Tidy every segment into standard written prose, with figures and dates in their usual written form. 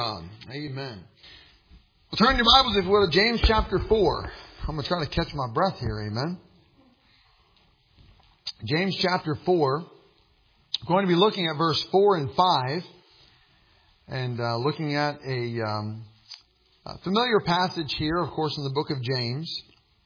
God. Amen. Well, turn your Bibles, if you will, to James chapter 4. I'm going to try to catch my breath here. Amen. James chapter 4. I'm going to be looking at verse 4 and 5. And looking at a familiar passage here, of course, in the book of James.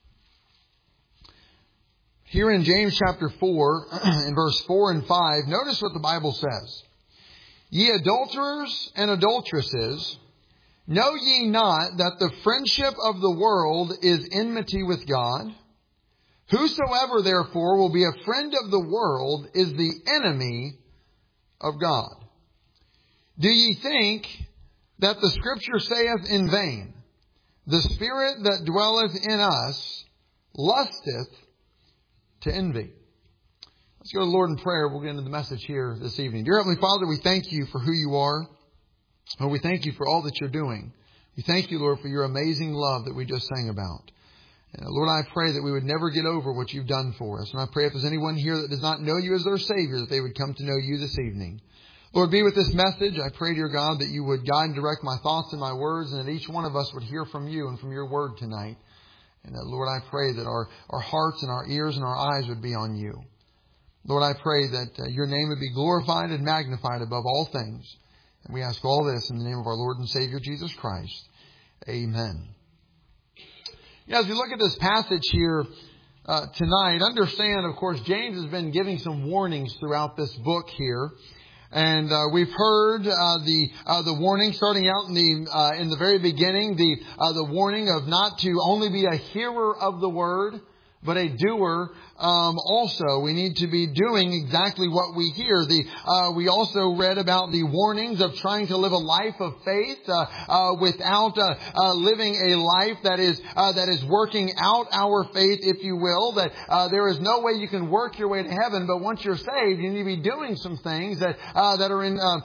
Here in James chapter 4, in verse 4 and 5, notice what the Bible says. Ye adulterers and adulteresses, know ye not that the friendship of the world is enmity with God? Whosoever therefore will be a friend of the world is the enemy of God. Do ye think that the Scripture saith in vain, the Spirit that dwelleth in us lusteth to envy? Let's go to the Lord in prayer. We'll get into the message here this evening. Dear Heavenly Father, we thank you for who you are. Lord, we thank you for all that you're doing. We thank you, Lord, for your amazing love that we just sang about. And Lord, I pray that we would never get over what you've done for us. And I pray if there's anyone here that does not know you as their Savior, that they would come to know you this evening. Lord, be with this message. I pray, dear God, that you would guide and direct my thoughts and my words, and that each one of us would hear from you and from your word tonight. And that, Lord, I pray that our hearts and our ears and our eyes would be on you. Lord, I pray that your name would be glorified and magnified above all things. And we ask all this in the name of our Lord and Savior, Jesus Christ. Amen. As we look at this passage here tonight, understand, of course, James has been giving some warnings throughout this book here. And we've heard the warning starting out in the very beginning, the warning of not to only be a hearer of the word, but a doer also. We need to be doing exactly what we hear. We also read about the warnings of trying to live a life of faith without living a life that is working out our faith, if you will. That there is no way you can work your way to heaven, but once you're saved, you need to be doing some things that are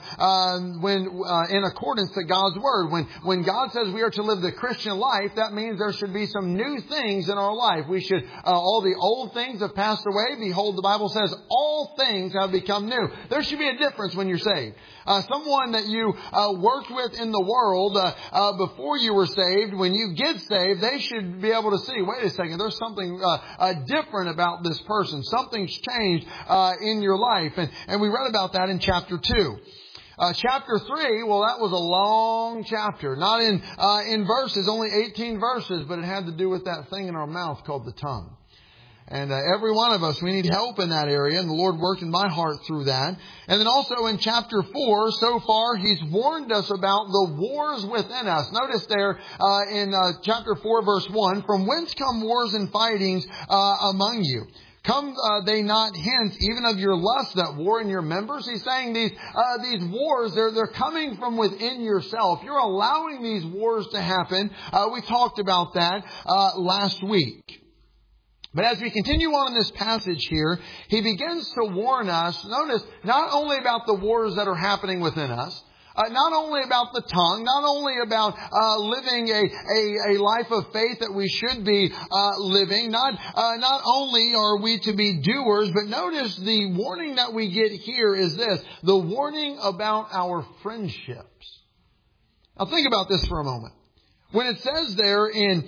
in accordance to God's word. When God says we are to live the Christian life, that means there should be some new things in our life. We should all the old things have passed away. Behold, the Bible says all things have become new. There should be a difference when you're saved. Someone that you worked with in the world before you were saved, when you get saved, they should be able to see, wait a second, there's something different about this person. Something's changed in your life. And we read about that in chapter 2. Chapter 3, well, that was a long chapter. Not in verses, only 18 verses, but it had to do with that thing in our mouth called the tongue. And every one of us, we need help in that area. And the Lord worked in my heart through that. And then also in chapter 4, so far, He's warned us about the wars within us. Notice there in chapter 4, verse 1, from whence come wars and fightings among you? Come they not hence, even of your lust that war in your members? He's saying these wars, they're coming from within yourself. You're allowing these wars to happen. We talked about that last week. But as we continue on in this passage here, he begins to warn us, notice, not only about the wars that are happening within us, not only about the tongue, not only about living a life of faith that we should be living, not only are we to be doers, but notice the warning that we get here is this, the warning about our friendships. Now think about this for a moment. When it says there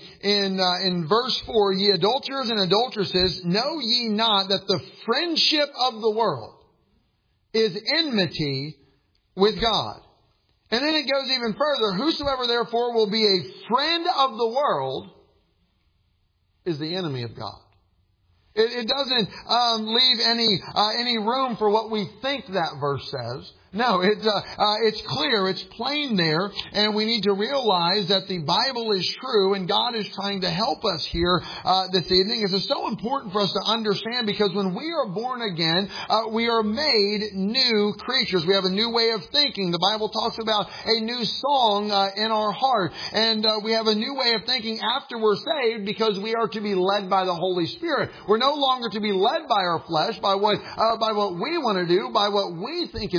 in verse 4, ye adulterers and adulteresses, know ye not that the friendship of the world is enmity with God? And then it goes even further. Whosoever therefore will be a friend of the world is the enemy of God. It doesn't leave any room for what we think that verse says. No, it's clear, it's plain there, and we need to realize that the Bible is true, and God is trying to help us here this evening. It's so important for us to understand, because when we are born again, we are made new creatures. We have a new way of thinking. The Bible talks about a new song in our heart, and we have a new way of thinking after we're saved, because we are to be led by the Holy Spirit. We're no longer to be led by our flesh, by what we want to do, by what we think is right.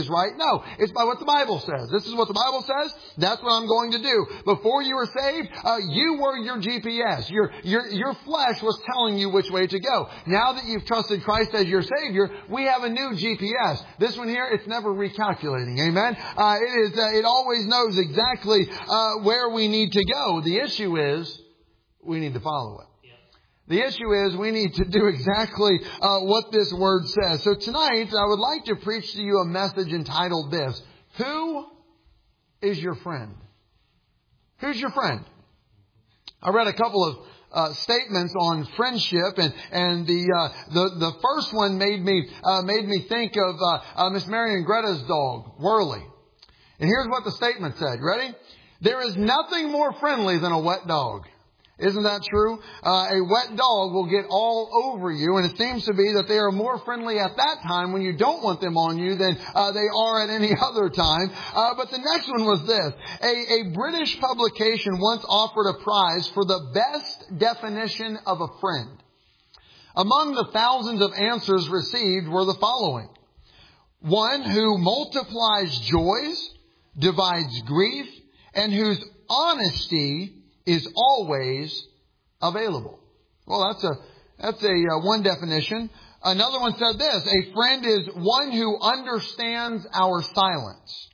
No, it's by what the Bible says. This is what the Bible says. That's what I'm going to do. Before you were saved, you were your GPS. Your flesh was telling you which way to go. Now that you've trusted Christ as your Savior, we have a new GPS. This one here, it's never recalculating. Amen? It always knows exactly where we need to go. The issue is, we need to follow it. The issue is we need to do exactly what this word says. So tonight, I would like to preach to you a message entitled this: Who is your friend? Who's your friend? I read a couple of statements on friendship, and the first one made me think of Miss Marion Greta's dog, Whirly. And here's what the statement said. Ready? There is nothing more friendly than a wet dog. Isn't that true? A wet dog will get all over you, and it seems to be that they are more friendly at that time when you don't want them on you than they are at any other time. But the next one was this. A British publication once offered a prize for the best definition of a friend. Among the thousands of answers received were the following: one who multiplies joys, divides grief, and whose honesty is always available. Well, that's a one definition. Another one said this: a friend is one who understands our silence.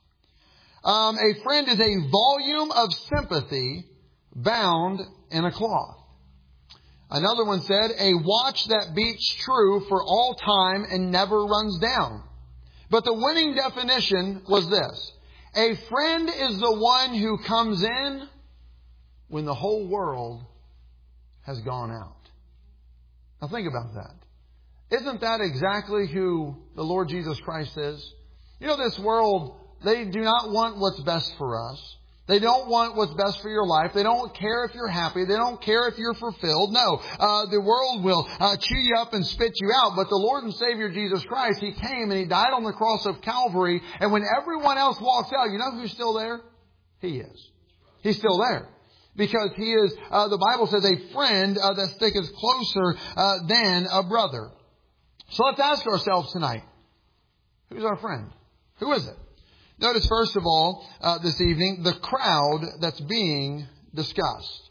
A friend is a volume of sympathy bound in a cloth. Another one said, a watch that beats true for all time and never runs down. But the winning definition was this: a friend is the one who comes in when the whole world has gone out. Now think about that. Isn't that exactly who the Lord Jesus Christ is? You know, this world, they do not want what's best for us. They don't want what's best for your life. They don't care if you're happy. They don't care if you're fulfilled. No, the world will chew you up and spit you out. But the Lord and Savior Jesus Christ, He came and He died on the cross of Calvary. And when everyone else walks out, you know who's still there? He is. He's still there. Because He is, the Bible says, a friend that sticketh closer than a brother. So let's ask ourselves tonight, who's our friend? Who is it? Notice first of all, this evening, the crowd that's being discussed.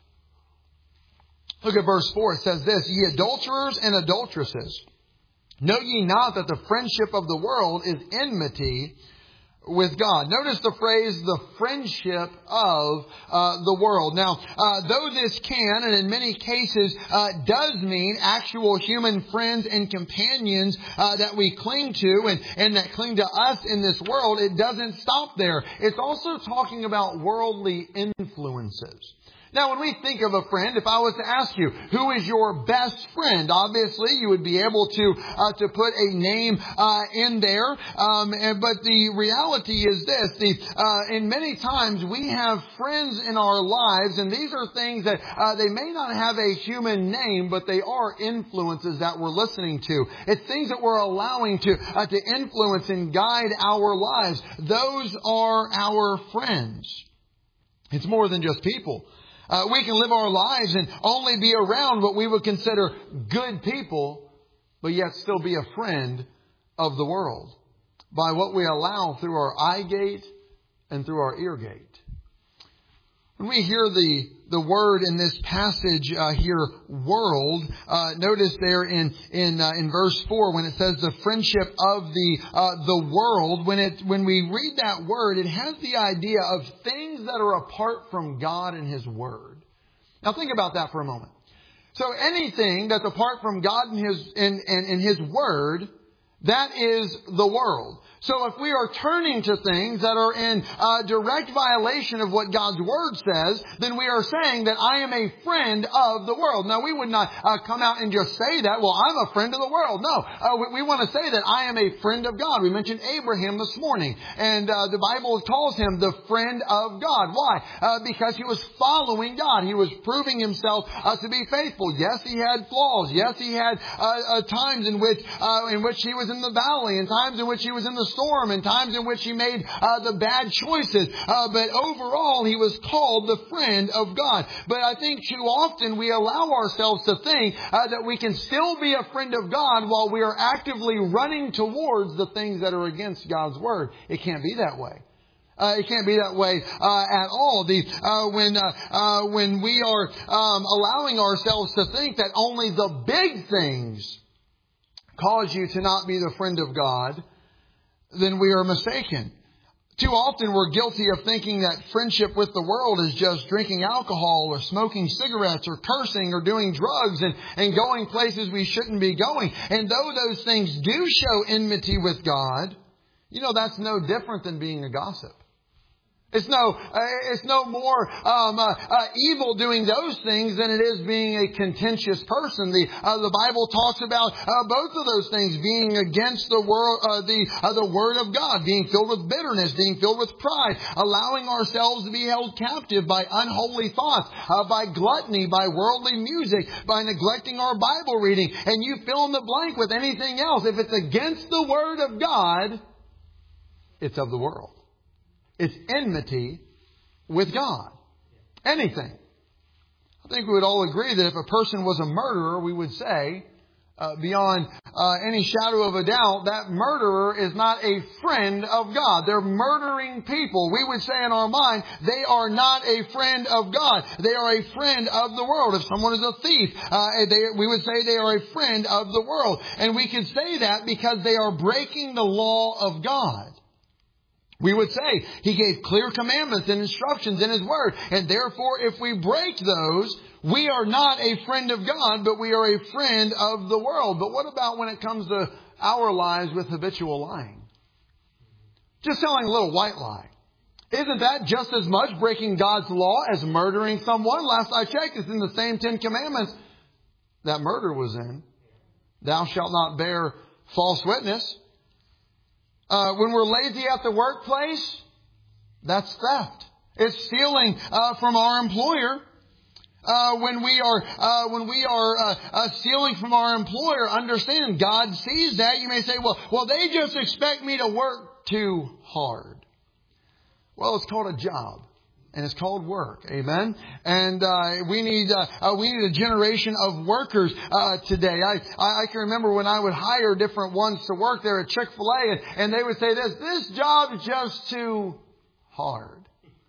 Look at verse 4. It says this: Ye adulterers and adulteresses, know ye not that the friendship of the world is enmity with God? Notice the phrase, the friendship of the world. Now, though this can, and in many cases does mean actual human friends and companions that we cling to and that cling to us in this world, it doesn't stop there. It's also talking about worldly influences. Now, when we think of a friend, if I was to ask you, who is your best friend? Obviously, you would be able to put a name in there. But the reality is this: in many times we have friends in our lives, and these are things that they may not have a human name, but they are influences that we're listening to. It's things that we're allowing to influence and guide our lives. Those are our friends. It's more than just people. We can live our lives and only be around what we would consider good people, but yet still be a friend of the world by what we allow through our eye gate and through our ear gate. When we hear the word in this passage here, world, notice there in verse 4 when it says the friendship of the world, when we read that word, it has the idea of things that are apart from God and His Word. Now think about that for a moment. So anything that's apart from God and His Word, that is the world. So if we are turning to things that are in direct violation of what God's Word says, then we are saying that I am a friend of the world. Now, we would not come out and just say that, well, I'm a friend of the world. No, we want to say that I am a friend of God. We mentioned Abraham this morning, and the Bible calls him the friend of God. Why? Because he was following God. He was proving himself to be faithful. Yes, he had flaws. Yes, he had times in which he was in the valley and times in which he was in the storm and times in which he made the bad choices. But overall, he was called the friend of God. But I think too often we allow ourselves to think that we can still be a friend of God while we are actively running towards the things that are against God's Word. It can't be that way. It can't be that way at all. When we are allowing ourselves to think that only the big things cause you to not be the friend of God, then we are mistaken. Too often we're guilty of thinking that friendship with the world is just drinking alcohol or smoking cigarettes or cursing or doing drugs and going places we shouldn't be going. And though those things do show enmity with God, that's no different than being a gossip. It's no more evil doing those things than it is being a contentious person. The Bible talks about both of those things, being against the world, the Word of God, being filled with bitterness, being filled with pride, allowing ourselves to be held captive by unholy thoughts, by gluttony, by worldly music, by neglecting our Bible reading, and you fill in the blank with anything else. If it's against the Word of God, it's of the world. It's enmity with God. Anything. I think we would all agree that if a person was a murderer, we would say, beyond any shadow of a doubt, that murderer is not a friend of God. They're murdering people. We would say in our mind, they are not a friend of God. They are a friend of the world. If someone is a thief, we would say they are a friend of the world. And we can say that because they are breaking the law of God. We would say He gave clear commandments and instructions in His Word. And therefore, if we break those, we are not a friend of God, but we are a friend of the world. But what about when it comes to our lives with habitual lying? Just telling a little white lie. Isn't that just as much breaking God's law as murdering someone? Last I checked, it's in the same 10 commandments that murder was in. Thou shalt not bear false witness. When we're lazy at the workplace, that's theft. It's stealing from our employer. When we are stealing from our employer, understand God sees that. You may say, well, they just expect me to work too hard. Well, it's called a job. And it's called work. Amen. And we need a generation of workers today. I can remember when I would hire different ones to work there at Chick-fil-A, and they would say this job is just too hard.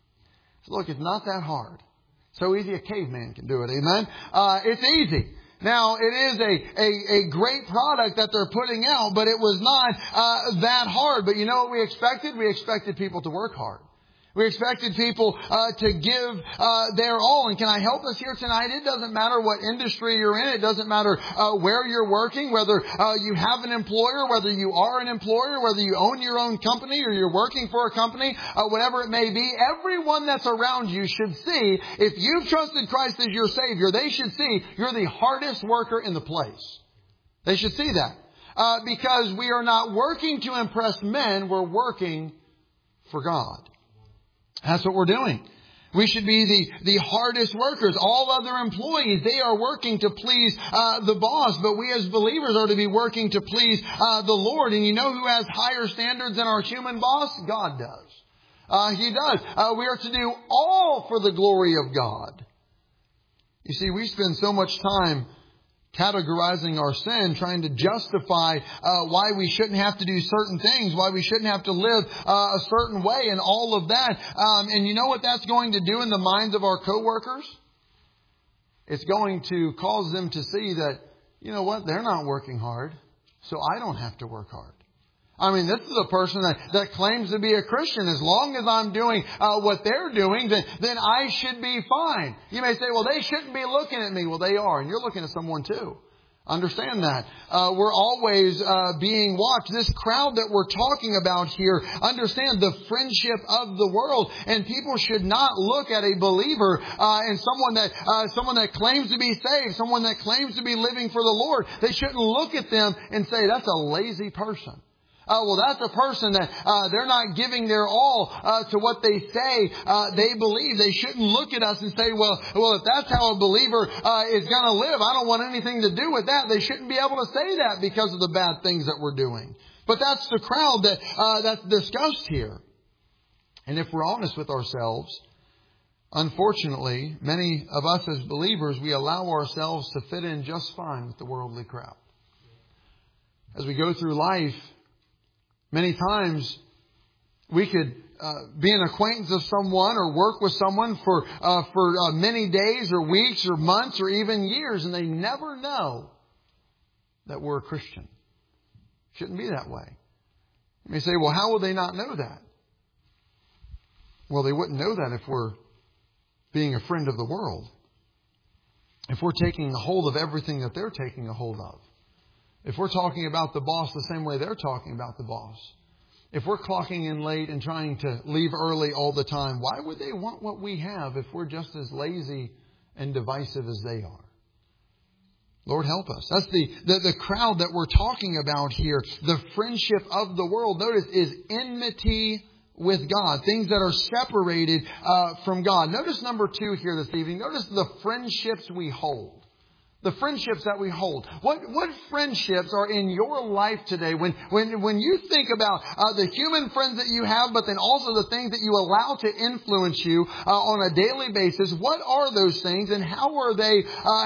So look, it's not that hard. So easy a caveman can do it. Amen. It's easy. Now, it is a great product that they're putting out, but it was not that hard. But you know what we expected? We expected people to work hard. We expected people to give their all. And can I help us here tonight? It doesn't matter what industry you're in. It doesn't matter where you're working, whether you have an employer, whether you are an employer, whether you own your own company or you're working for a company, whatever it may be. Everyone that's around you should see, if you've trusted Christ as your Savior, they should see you're the hardest worker in the place. They should see that. Because we are not working to impress men, we're working for God. That's what we're doing. We should be the hardest workers. All other employees, they are working to please the boss. But we as believers are to be working to please the Lord. And you know who has higher standards than our human boss? God does. He does. We are to do all for the glory of God. You see, we spend so much time categorizing our sin, trying to justify why we shouldn't have to do certain things, why we shouldn't have to live a certain way, and all of that. And you know what that's going to do in the minds of our coworkers? It's going to cause them to see that, you know what, they're not working hard, so I don't have to work hard. I mean, this is a person that claims to be a Christian. As long as I'm doing what they're doing, then I should be fine. You may say, well, they shouldn't be looking at me. Well, they are. And you're looking at someone too. Understand that. We're always being watched. This crowd that we're talking about here, understand the friendship of the world. And people should not look at a believer and someone that claims to be saved, someone that claims to be living for the Lord. They shouldn't look at them and say, that's a lazy person. Well, that's a person that they're not giving their all to what they say they believe. They shouldn't look at us and say, well, if that's how a believer is going to live, I don't want anything to do with that. They shouldn't be able to say that because of the bad things that we're doing. But that's the crowd that's discussed here. And if we're honest with ourselves, unfortunately, many of us as believers, we allow ourselves to fit in just fine with the worldly crowd. As we go through life, many times we could be an acquaintance of someone or work with someone for many days or weeks or months or even years, and they never know that we're a Christian. Shouldn't be that way. You may say, well, how will they not know that? Well, they wouldn't know that if we're being a friend of the world. If we're taking a hold of everything that they're taking a hold of. If we're talking about the boss the same way they're talking about the boss. If we're clocking in late and trying to leave early all the time, why would they want what we have if we're just as lazy and divisive as they are? Lord, help us. That's the crowd that we're talking about here. The friendship of the world, notice, is enmity with God. Things that are separated from God. Notice number 2 here this evening. Notice the friendships we hold. The friendships that we hold. What friendships are in your life today when you think about the human friends that you have, but then also the things that you allow to influence you on a daily basis? What are those things, and how are they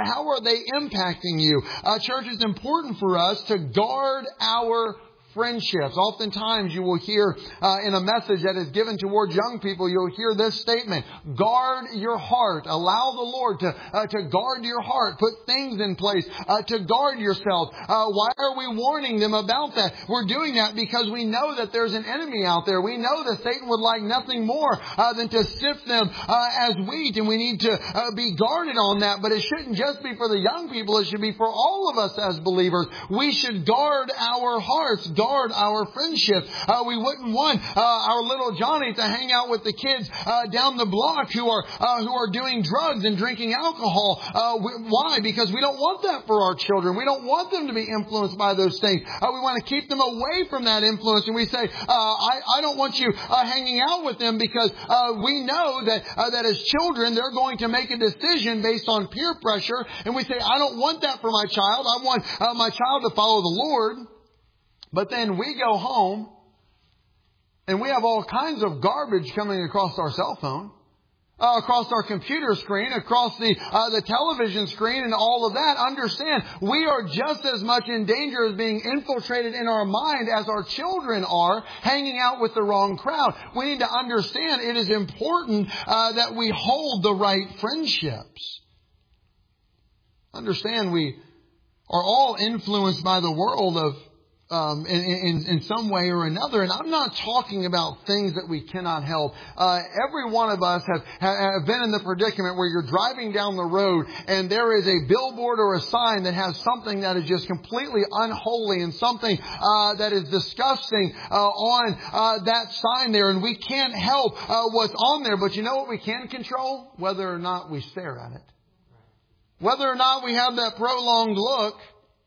impacting you? Church, it's important for us to guard our friendships. Oftentimes you will hear in a message that is given towards young people, you'll hear this statement: guard your heart. Allow the Lord to guard your heart. Put things in place to guard yourself. Why are we warning them about that? We're doing that because we know that there's an enemy out there. We know that Satan would like nothing more than to sift them as wheat, and we need to be guarded on that. But it shouldn't just be for the young people. It should be for all of us as believers. We should guard our hearts, guard our friendships. We wouldn't want our little Johnny to hang out with the kids down the block who are doing drugs and drinking alcohol. Why? Because we don't want that for our children. We don't want them to be influenced by those things. We want to keep them away from that influence. And we say, I don't want you hanging out with them, because we know that as children, they're going to make a decision based on peer pressure. And we say, I don't want that for my child. I want my child to follow the Lord. But then we go home and we have all kinds of garbage coming across our cell phone, across our computer screen, across the television screen, and all of that. Understand, we are just as much in danger as being infiltrated in our mind as our children are, hanging out with the wrong crowd. We need to understand it is important that we hold the right friendships. Understand, we are all influenced by the world in some way or another. And I'm not talking about things that we cannot help. Every one of us have been in the predicament where you're driving down the road and there is a billboard or a sign that has something that is just completely unholy and something that is disgusting on that sign there. And we can't help what's on there. But you know what we can control? Whether or not we stare at it. Whether or not we have that prolonged look.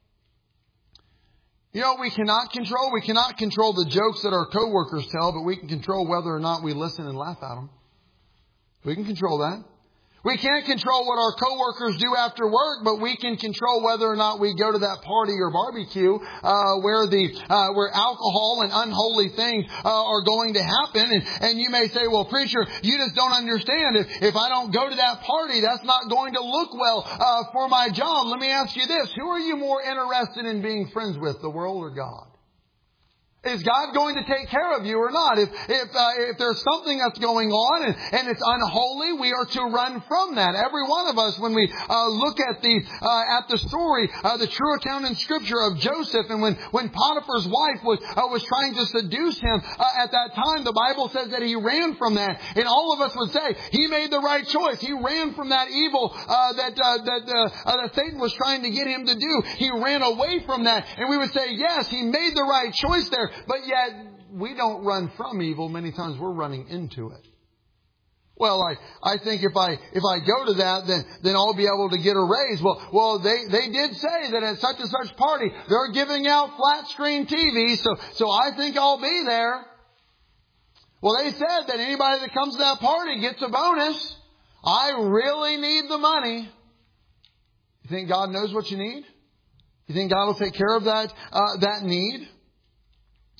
You know what we cannot control? We cannot control the jokes that our coworkers tell, but we can control whether or not we listen and laugh at them. We can control that. We can't control what our coworkers do after work, but we can control whether or not we go to that party or barbecue where alcohol and unholy things are going to happen. And you may say, well, preacher, you just don't understand. If I don't go to that party, that's not going to look well for my job. Let me ask you this. Who are you more interested in being friends with, the world or God? Is God going to take care of you or not? If there's something that's going on and it's unholy, we are to run from that. Every one of us, when we look at the story, the true account in Scripture of Joseph, and when Potiphar's wife was trying to seduce him at that time, the Bible says that he ran from that. And all of us would say he made the right choice. He ran from that evil that Satan was trying to get him to do. He ran away from that, and we would say, yes, he made the right choice there. But yet, we don't run from evil. Many times we're running into it. Well, I think if I go to that, then I'll be able to get a raise. Well, they did say that at such and such party, they're giving out flat screen TVs, so I think I'll be there. Well, they said that anybody that comes to that party gets a bonus. I really need the money. You think God knows what you need? You think God will take care of that need?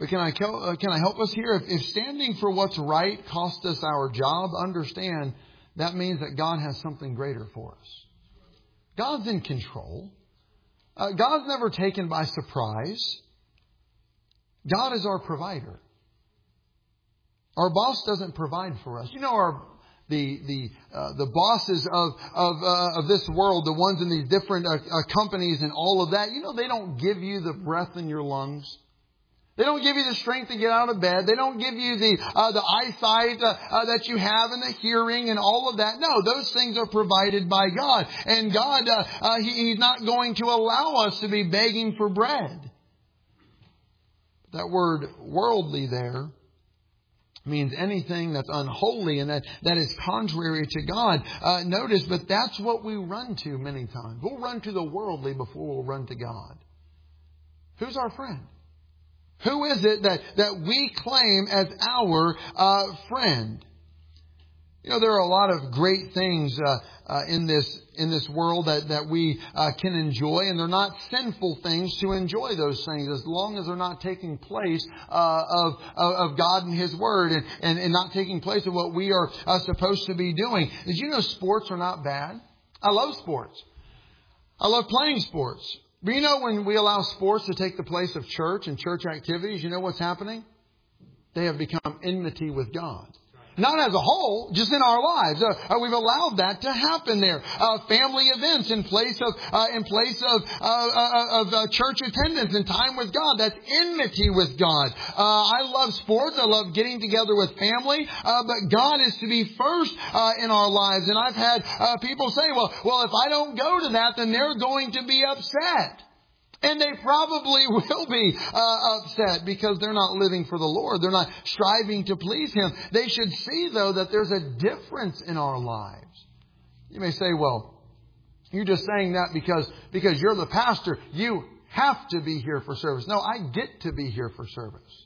But can I help us here? If standing for what's right costs us our job, understand that means that God has something greater for us. God's in control. God's never taken by surprise. God is our provider. Our boss doesn't provide for us. You know, the bosses of this world, the ones in these different companies and all of that, you know, they don't give you the breath in your lungs. They don't give you the strength to get out of bed. They don't give you the eyesight that you have and the hearing and all of that. No, those things are provided by God. And God, He's not going to allow us to be begging for bread. That word worldly there means anything that's unholy and that is contrary to God. Notice, but that's what we run to many times. We'll run to the worldly before we'll run to God. Who's our friend? Who is it that we claim as our friend? You know, there are a lot of great things in this world that we can enjoy, and they're not sinful things to enjoy those things as long as they're not taking place of God and His Word and not taking place of what we are supposed to be doing. Did you know sports are not bad? I love sports. I love playing sports. But you know, when we allow sports to take the place of church and church activities, you know what's happening? They have become enmity with God. Not as a whole, just in our lives. We've allowed that to happen there. Family events in place of church attendance and time with God. That's enmity with God. I love sports. I love getting together with family. But God is to be first in our lives. And I've had people say, well, if I don't go to that, then they're going to be upset. And they probably will be upset because they're not living for the Lord. They're not striving to please Him. They should see, though, that there's a difference in our lives. You may say, well, you're just saying that because you're the pastor. You have to be here for service. No, I get to be here for service.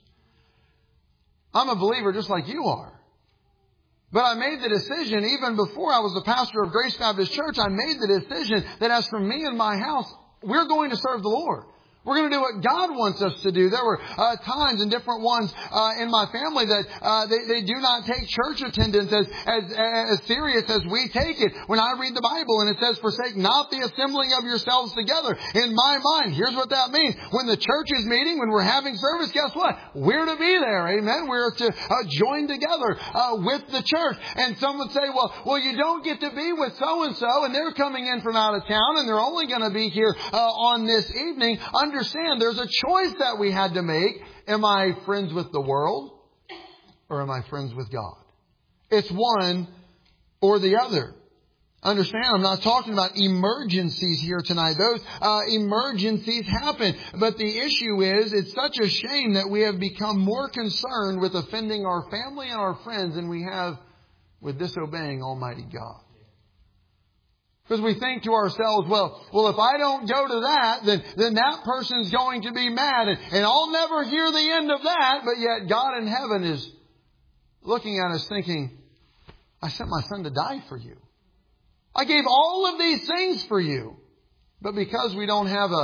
I'm a believer just like you are. But I made the decision, even before I was the pastor of Grace Baptist Church, I made the decision that as for me and my house, we're going to serve the Lord. We're going to do what God wants us to do. There were times and different ones in my family that they do not take church attendance as serious as we take it. When I read the Bible and it says, forsake not the assembling of yourselves together. In my mind, here's what that means. When the church is meeting, when we're having service, guess what? We're to be there. Amen. We're to join together with the church. And some would say, well, you don't get to be with so-and-so and they're coming in from out of town and they're only going to be here on this evening. Understand, there's a choice that we had to make. Am I friends with the world or am I friends with God? It's one or the other. Understand, I'm not talking about emergencies here tonight. Those emergencies happen. But the issue is, it's such a shame that we have become more concerned with offending our family and our friends than we have with disobeying Almighty God. Because we think to ourselves, well, if I don't go to that, then that person's going to be mad. And I'll never hear the end of that. But yet God in heaven is looking at us thinking, I sent my Son to die for you. I gave all of these things for you. But because we don't have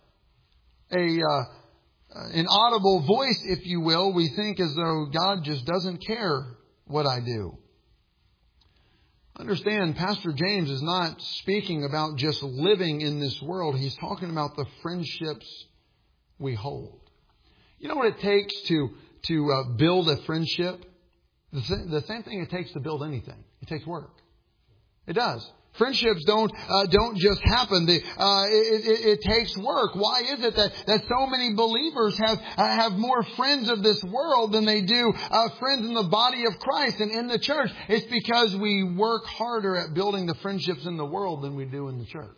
an audible voice, if you will, we think as though God just doesn't care what I do. Understand, Pastor James is not speaking about just living in this world. He's talking about the friendships we hold. You know what it takes to build a friendship? The same thing it takes to build anything. It takes work. It does. Friendships don't just happen. It takes work. Why is it that so many believers have more friends of this world than they do friends in the body of Christ and in the church? It's because we work harder at building the friendships in the world than we do in the church.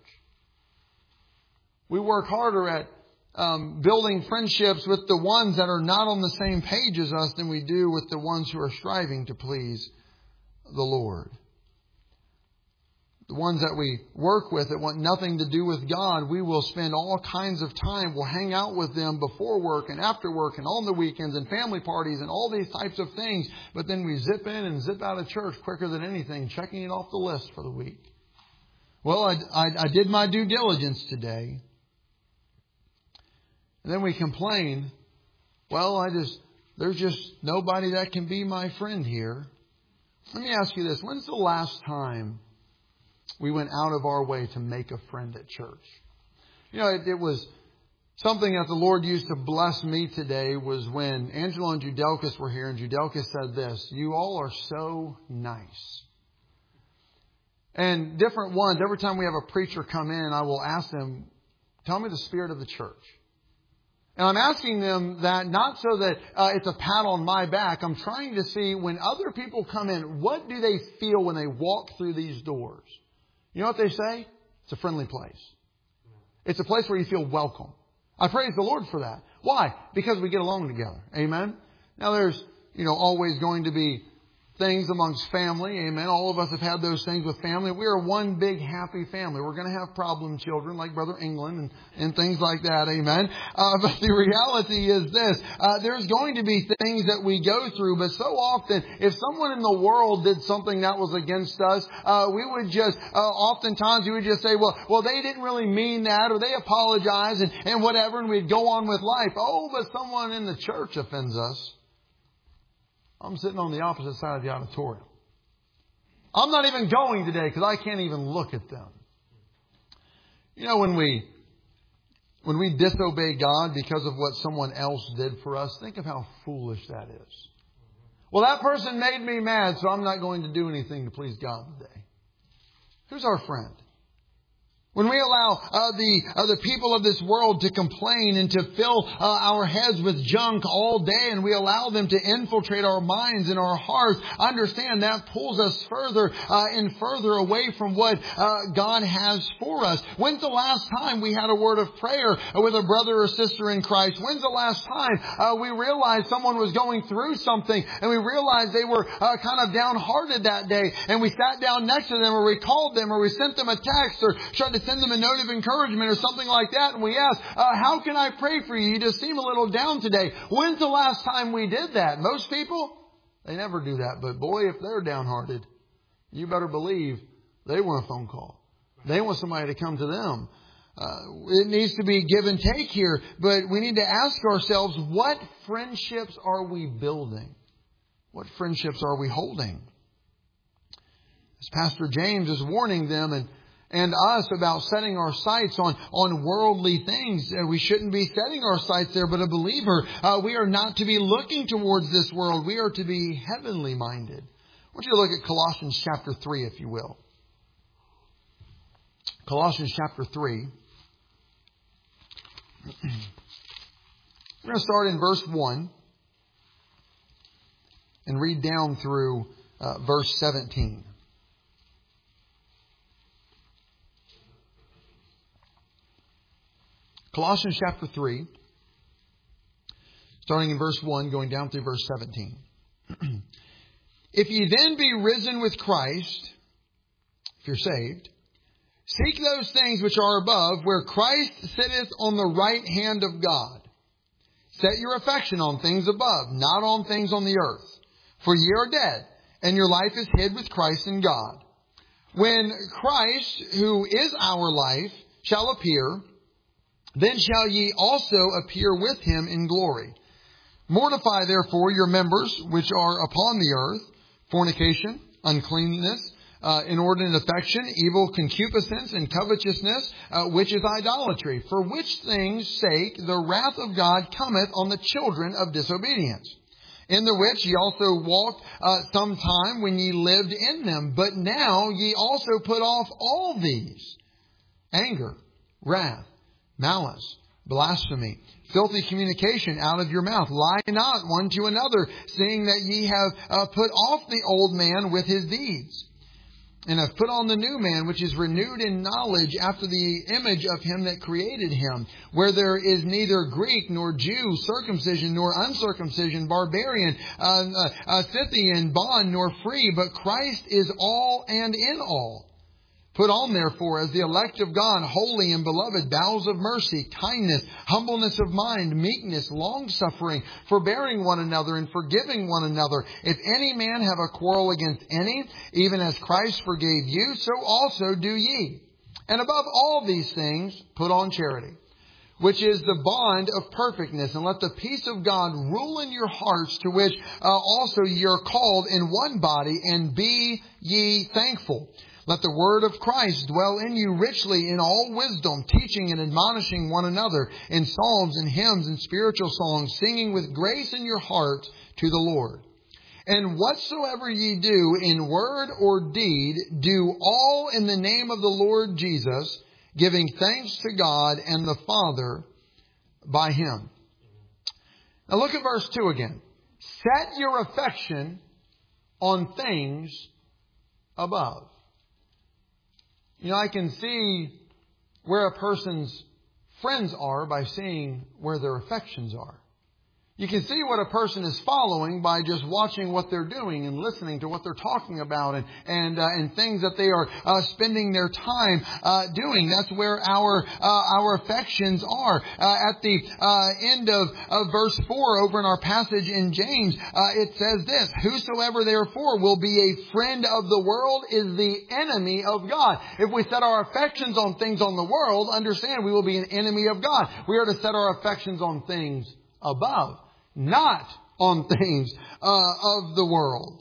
We work harder at building friendships with the ones that are not on the same page as us than we do with the ones who are striving to please the Lord. The ones that we work with that want nothing to do with God, we will spend all kinds of time. We'll hang out with them before work and after work and on the weekends and family parties and all these types of things. But then we zip in and zip out of church quicker than anything, checking it off the list for the week. Well, I did my due diligence today. And then we complain well, there's just nobody that can be my friend here. Let me ask you this. When's the last time we went out of our way to make a friend at church? You know, it was something that the Lord used to bless me today was when Angela and Judelkus were here, and Judelkus said this: "You all are so nice." And different ones, every time we have a preacher come in, I will ask them, tell me the spirit of the church. And I'm asking them that not so that it's a pat on my back. I'm trying to see when other people come in, what do they feel when they walk through these doors? You know what they say? It's a friendly place. It's a place where you feel welcome. I praise the Lord for that. Why? Because we get along together. Amen? Now there's, always going to be things amongst family. Amen. All of us have had those things with family. We are one big happy family. We're going to have problem children like Brother England and things like that. Amen. But the reality is this. There's going to be things that we go through. But so often, if someone in the world did something that was against us, we would just, oftentimes we would just say, well, they didn't really mean that, or they apologize and whatever, and we'd go on with life. Oh, but someone in the church offends us. I'm sitting on the opposite side of the auditorium. I'm not even going today because I can't even look at them. When we disobey God because of what someone else did for us, think of how foolish that is. Well, that person made me mad, so I'm not going to do anything to please God today. Who's our friend? When we allow the people of this world to complain and to fill our heads with junk all day, and we allow them to infiltrate our minds and our hearts, understand that pulls us further and further away from what God has for us. When's the last time we had a word of prayer with a brother or sister in Christ? When's the last time we realized someone was going through something and we realized they were kind of downhearted that day, and we sat down next to them, or we called them, or we sent them a text, or tried to send them a note of encouragement or something like that, and we asked, how can I pray for you? You just seem a little down today. When's the last time we did that? Most people, they never do that. But boy, if they're downhearted, you better believe they want a phone call. They want somebody to come to them. It needs to be give and take here, but we need to ask ourselves, what friendships are we building? What friendships are we holding? As Pastor James is warning them and us about setting our sights on worldly things. We shouldn't be setting our sights there, but a believer, we are not to be looking towards this world. We are to be heavenly minded. I want you to look at Colossians chapter 3, if you will. Colossians chapter 3. We're going to start in verse 1 and read down through verse 17. Colossians chapter 3, starting in verse 1, going down through verse 17. If ye then be risen with Christ, if you're saved, seek those things which are above, where Christ sitteth on the right hand of God. Set your affection on things above, not on things on the earth. For ye are dead, and your life is hid with Christ in God. When Christ, who is our life, shall appear, then shall ye also appear with him in glory. Mortify therefore your members which are upon the earth, fornication, uncleanness, inordinate affection, evil concupiscence, and covetousness, which is idolatry. For which things' sake the wrath of God cometh on the children of disobedience. In the which ye also walked sometime when ye lived in them. But now ye also put off all these: anger, wrath, malice, blasphemy, filthy communication out of your mouth. Lie not one to another, seeing that ye have put off the old man with his deeds, and have put on the new man, which is renewed in knowledge after the image of him that created him, where there is neither Greek nor Jew, circumcision nor uncircumcision, barbarian, Scythian, bond nor free, but Christ is all and in all. Put on, therefore, as the elect of God, holy and beloved, bowels of mercy, kindness, humbleness of mind, meekness, long-suffering, forbearing one another and forgiving one another. If any man have a quarrel against any, even as Christ forgave you, so also do ye. And above all these things, put on charity, which is the bond of perfectness. And let the peace of God rule in your hearts, to which also ye are called in one body, and be ye thankful. Let the word of Christ dwell in you richly in all wisdom, teaching and admonishing one another in psalms and hymns and spiritual songs, singing with grace in your heart to the Lord. And whatsoever ye do in word or deed, do all in the name of the Lord Jesus, giving thanks to God and the Father by Him. Now look at verse 2 again. Set your affection on things above. You know, I can see where a person's friends are by seeing where their affections are. You can see what a person is following by just watching what they're doing and listening to what they're talking about and things that they are spending their time doing. That's where our affections are. At the end of verse 4 over in our passage in James, it says this: whosoever therefore will be a friend of the world is the enemy of God. If we set our affections on things on the world, understand we will be an enemy of God. We are to set our affections on things above, not on things of the world.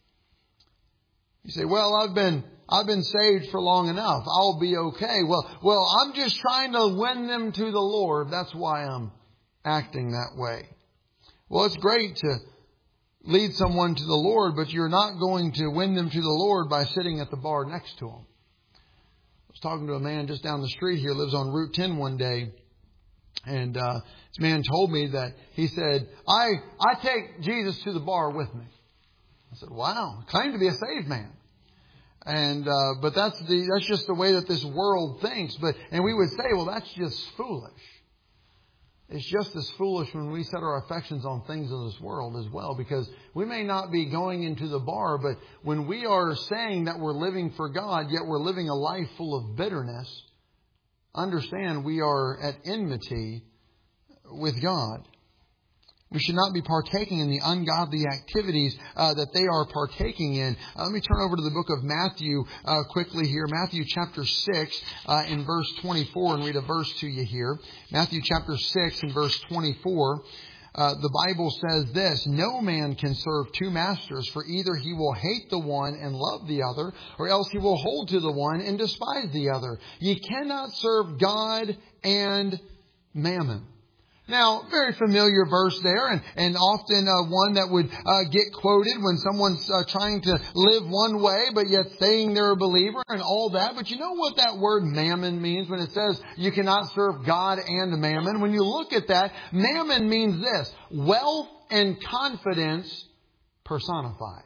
You say, well, I've been saved for long enough. I'll be okay. Well, I'm just trying to win them to the Lord. That's why I'm acting that way. Well, it's great to lead someone to the Lord, but you're not going to win them to the Lord by sitting at the bar next to them. I was talking to a man just down the street here, lives on Route 10 one day. And this man told me that he said, I take Jesus to the bar with me. I said, wow, claim to be a saved man. And but that's just the way that this world thinks. And we would say, well, that's just foolish. It's just as foolish when we set our affections on things of this world as well, because we may not be going into the bar, but when we are saying that we're living for God, yet we're living a life full of bitterness, understand we are at enmity with God. We should not be partaking in the ungodly activities that they are partaking in. Let me turn over to the book of Matthew quickly here. Matthew chapter 6 in verse 24, and read a verse to you here. Matthew chapter 6 in verse 24. The Bible says this: no man can serve two masters, for either he will hate the one and love the other, or else he will hold to the one and despise the other. Ye cannot serve God and mammon. Now, very familiar verse there, and often one that would get quoted when someone's trying to live one way, but yet saying they're a believer and all that. But you know what that word mammon means when it says you cannot serve God and mammon? When you look at that, mammon means this: wealth and confidence personified.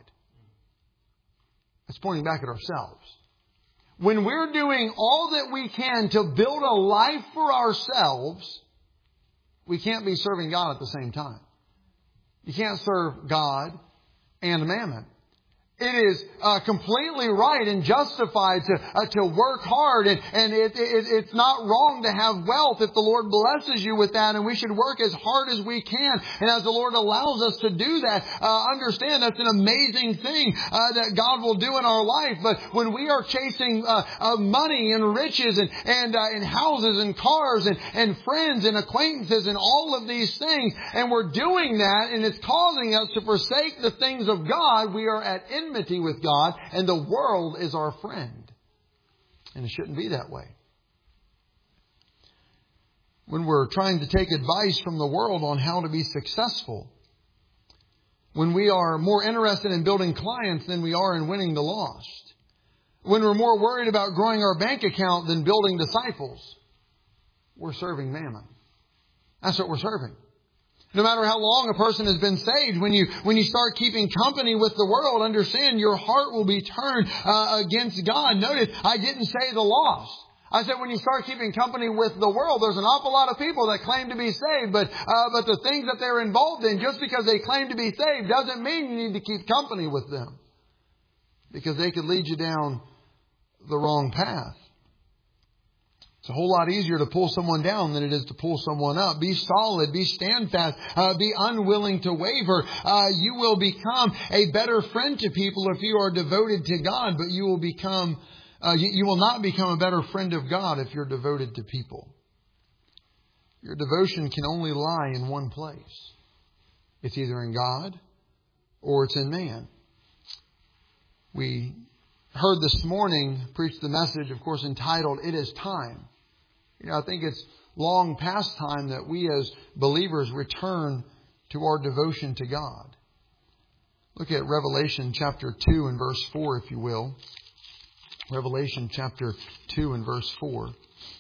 That's pointing back at ourselves. When we're doing all that we can to build a life for ourselves, we can't be serving God at the same time. You can't serve God and mammon. It is completely right and justified to work hard, and it's not wrong to have wealth if the Lord blesses you with that, and we should work as hard as we can. And as the Lord allows us to do that, understand that's an amazing thing that God will do in our life. But when we are chasing money and riches and houses and cars and friends and acquaintances and all of these things, and we're doing that, and it's causing us to forsake the things of God, we are at enmity with God, and the world is our friend. And it shouldn't be that way. When we're trying to take advice from the world on how to be successful, when we are more interested in building clients than we are in winning the lost, when we're more worried about growing our bank account than building disciples, we're serving mammon. That's what we're serving. No matter how long a person has been saved, when you start keeping company with the world, understand your heart will be turned against God. Notice, I didn't say the lost. I said when you start keeping company with the world, there's an awful lot of people that claim to be saved, but the things that they're involved in, just because they claim to be saved, doesn't mean you need to keep company with them, because they could lead you down the wrong path. It's a whole lot easier to pull someone down than it is to pull someone up. Be solid, be standfast, be unwilling to waver. You will become a better friend to people if you are devoted to God, but you will not become a better friend of God if you're devoted to people. Your devotion can only lie in one place. It's either in God or it's in man. We heard this morning preach the message, of course, entitled, "It is Time." I think it's long past time that we as believers return to our devotion to God. Look at Revelation chapter 2 and verse 4, if you will. Revelation chapter 2 and verse 4.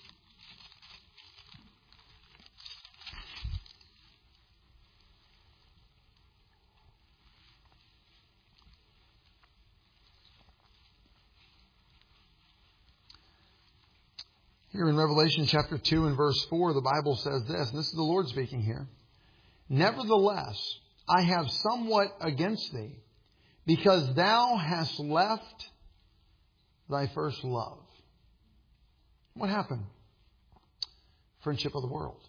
Here in Revelation chapter 2 and verse 4, the Bible says this, and this is the Lord speaking here. "Nevertheless, I have somewhat against thee, because thou hast left thy first love." What happened? Friendship of the world.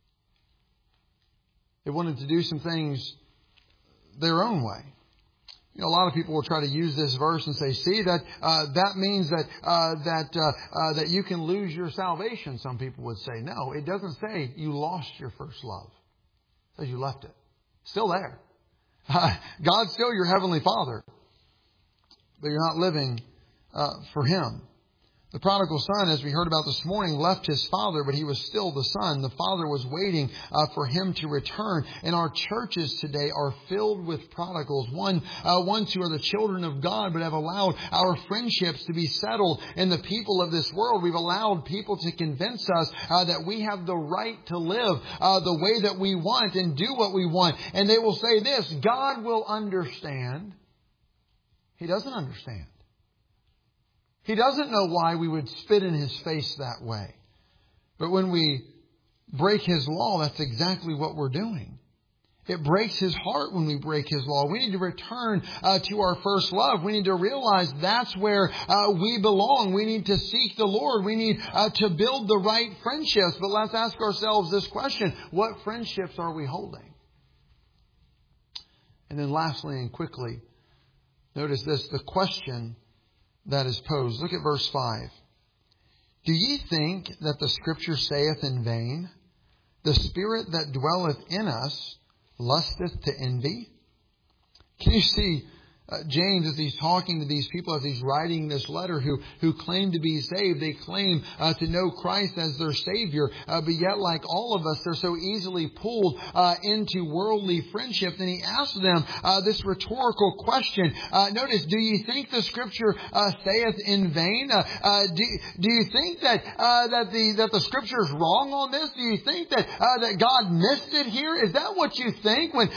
They wanted to do some things their own way. A lot of people will try to use this verse and say, "See, that means that you can lose your salvation." Some people would say, no, it doesn't say you lost your first love. It says you left it. It's still there. God's still your heavenly Father, but you're not living for Him. The prodigal son, as we heard about this morning, left his father, but he was still the son. The father was waiting for him to return. And our churches today are filled with prodigals. Ones who are the children of God, but have allowed our friendships to be settled in the people of this world. We've allowed people to convince us that we have the right to live the way that we want and do what we want. And they will say this, God will understand. He doesn't understand. He doesn't know why we would spit in His face that way. But when we break His law, that's exactly what we're doing. It breaks His heart when we break His law. We need to return to our first love. We need to realize that's where we belong. We need to seek the Lord. We need to build the right friendships. But let's ask ourselves this question. What friendships are we holding? And then lastly and quickly, notice this, the question that is posed. Look at verse 5. "Do ye think that the Scripture saith in vain, the Spirit that dwelleth in us lusteth to envy?" Can you see James, as he's talking to these people, as he's writing this letter who claim to be saved, they claim to know Christ as their Savior, but yet like all of us, they're so easily pulled into worldly friendship. Then he asks them this rhetorical question. Notice, do you think the Scripture saith in vain? Do you think that the Scripture is wrong on this? Do you think that God missed it here? Is that what you think when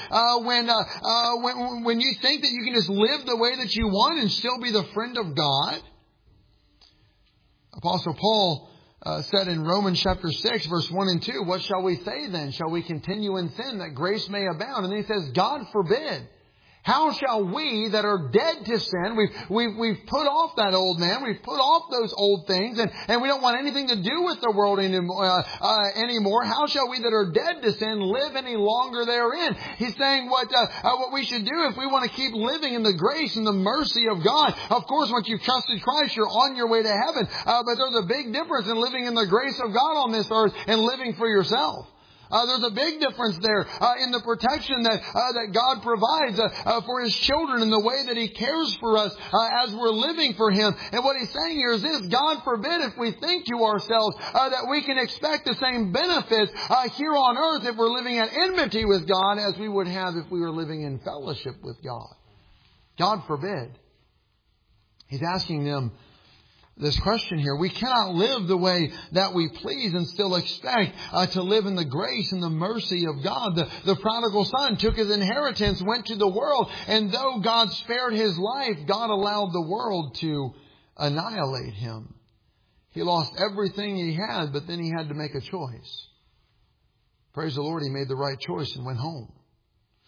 you think that you can just live the way that you want and still be the friend of God? Apostle Paul said in Romans chapter 6, verse 1 and 2, "What shall we say then? Shall we continue in sin that grace may abound?" And then he says, "God forbid. How shall we that are dead to sin," we've put off that old man, we've put off those old things, and we don't want anything to do with the world anymore. "How shall we that are dead to sin live any longer therein?" He's saying what we should do if we want to keep living in the grace and the mercy of God. Of course, once you've trusted Christ, you're on your way to heaven. But there's a big difference in living in the grace of God on this earth and living for yourself. There's a big difference there in the protection that God provides for His children and the way that He cares for us as we're living for Him. And what He's saying here is this: God forbid if we think to ourselves that we can expect the same benefits here on earth if we're living at enmity with God as we would have if we were living in fellowship with God. God forbid. He's asking them this question here. We cannot live the way that we please and still expect to live in the grace and the mercy of God. The prodigal son took his inheritance, went to the world, and though God spared his life, God allowed the world to annihilate him. He lost everything he had, but then he had to make a choice. Praise the Lord, he made the right choice and went home.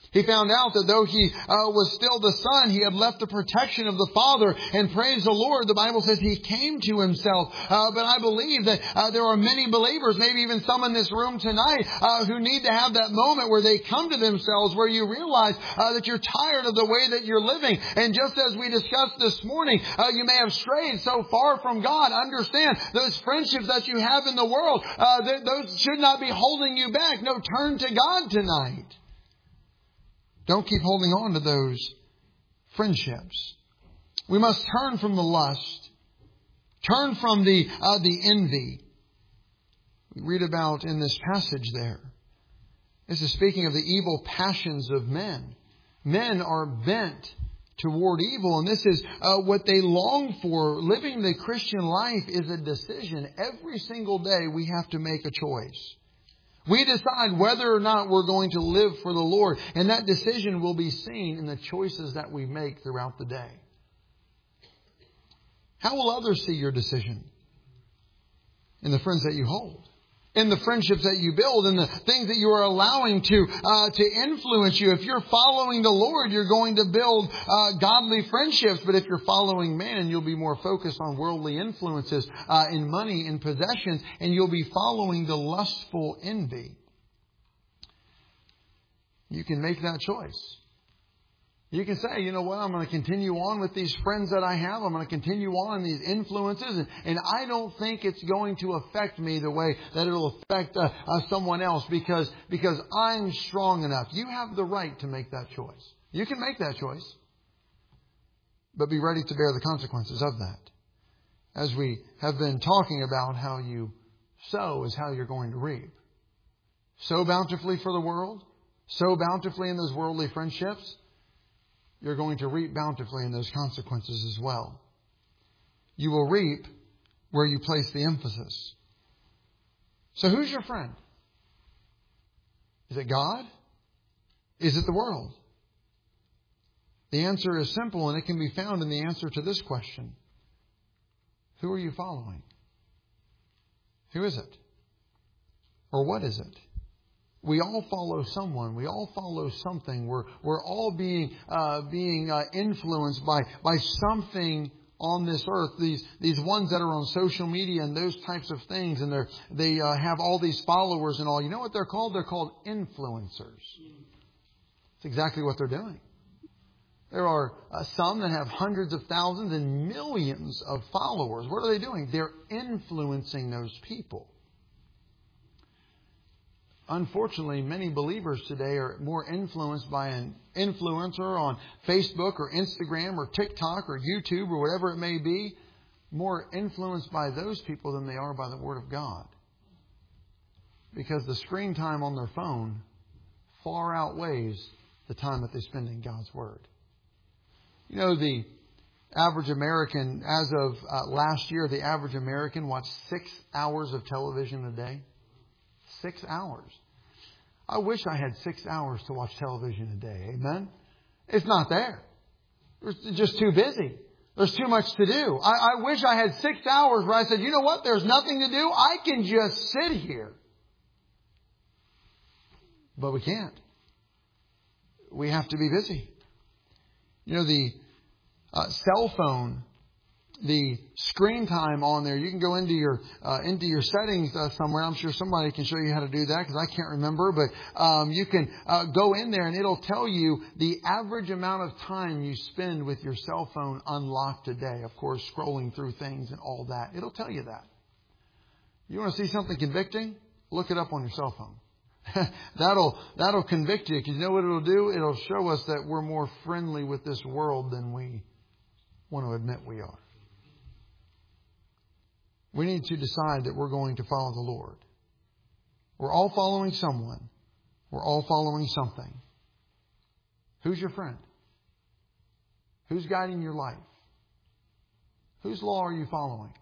He found out that though he was still the son, he had left the protection of the Father. And praise the Lord, the Bible says he came to himself. But I believe that there are many believers, maybe even some in this room tonight, who need to have that moment where they come to themselves, where you realize that you're tired of the way that you're living. And just as we discussed this morning, you may have strayed so far from God. Understand, those friendships that you have in the world, those should not be holding you back. No, turn to God tonight. Don't keep holding on to those friendships. We must turn from the lust. Turn from the envy. We read about in this passage there. This is speaking of the evil passions of men. Men are bent toward evil, and this is what they long for. Living the Christian life is a decision. Every single day we have to make a choice. We decide whether or not we're going to live for the Lord. And that decision will be seen in the choices that we make throughout the day. How will others see your decision? In the friends that you hold. In the friendships that you build. In the things that you are allowing to influence you. If you're following the Lord, you're going to build godly friendships. But if you're following man, you'll be more focused on worldly influences, in money, in possessions. And you'll be following the lustful envy. You can make that choice. You can say, you know what, I'm going to continue on with these friends that I have. I'm going to continue on in these influences. And I don't think it's going to affect me the way that it'll affect someone else because I'm strong enough. You have the right to make that choice. You can make that choice. But be ready to bear the consequences of that. As we have been talking about, how you sow is how you're going to reap. Sow bountifully for the world. Sow bountifully in those worldly friendships. You're going to reap bountifully in those consequences as well. You will reap where you place the emphasis. So who's your friend? Is it God? Is it the world? The answer is simple, and it can be found in the answer to this question. Who are you following? Who is it? Or what is it? We all follow someone. We all follow something. We're all being influenced by something on this earth. These ones that are on social media and those types of things, and they have all these followers and all. You know what they're called? They're called influencers. That's exactly what they're doing. There are some that have hundreds of thousands and millions of followers. What are they doing? They're influencing those people. Unfortunately, many believers today are more influenced by an influencer on Facebook or Instagram or TikTok or YouTube or whatever it may be. More influenced by those people than they are by the Word of God. Because the screen time on their phone far outweighs the time that they spend in God's Word. You know, the average American, as of last year, the average American watched 6 hours of television a day. 6 hours. I wish I had 6 hours to watch television a day. Amen? It's not there. It's just too busy. There's too much to do. I wish I had 6 hours where I said, you know what? There's nothing to do. I can just sit here. But we can't. We have to be busy. You know, the cell phone, the screen time on there, you can go into your settings somewhere. I'm sure somebody can show you how to do that because I can't remember. But you can go in there and it'll tell you the average amount of time you spend with your cell phone unlocked a day. Of course, scrolling through things and all that. It'll tell you that. You want to see something convicting? Look it up on your cell phone. That'll convict you, because you know what it'll do? It'll show us that we're more friendly with this world than we want to admit we are. We need to decide that we're going to follow the Lord. We're all following someone. We're all following something. Who's your friend? Who's guiding your life? Whose law are you following?